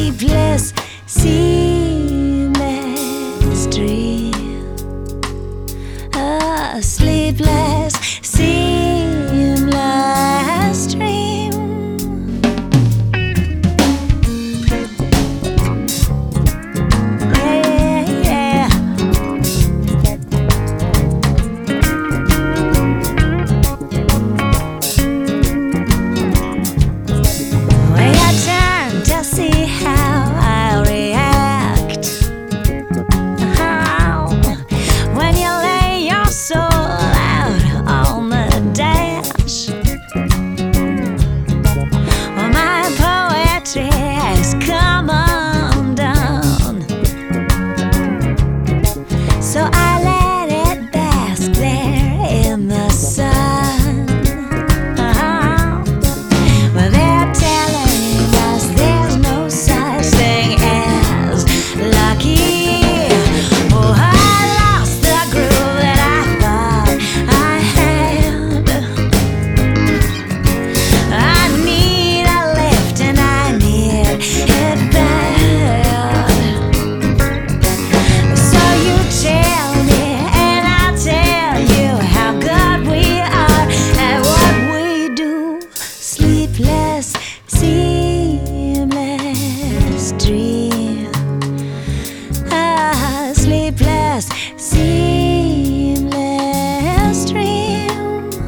sleepless, seamless dream. A sleepless, seamless dream. Yeah, yeah. When I turn to see how I'll react, when you lay your soul out on the dash. Well, my poetry has come undone, so I let it bask there in the sun. Well, they're telling us there's no such thing as lucky. Oh, I lost the groove that I thought I had. I need a lift and I need it bad. So you tell me and I'll tell you how good we are at what we do. Sleepless, seamless dream. Sleepless, seamless dream.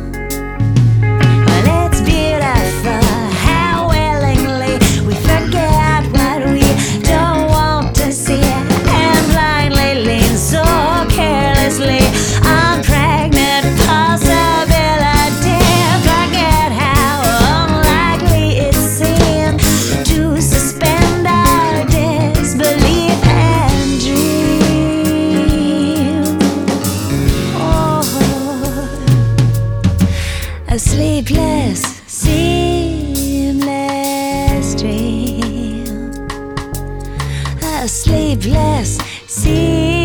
Well, it's beautiful how willingly we forget what we don't want to see, and blindly lean so carelessly on pregnant possibility. Forget how unlikely it seems to suspend our disbelief and dream. Oh, a sleepless, seamless dream. A sleepless, seamless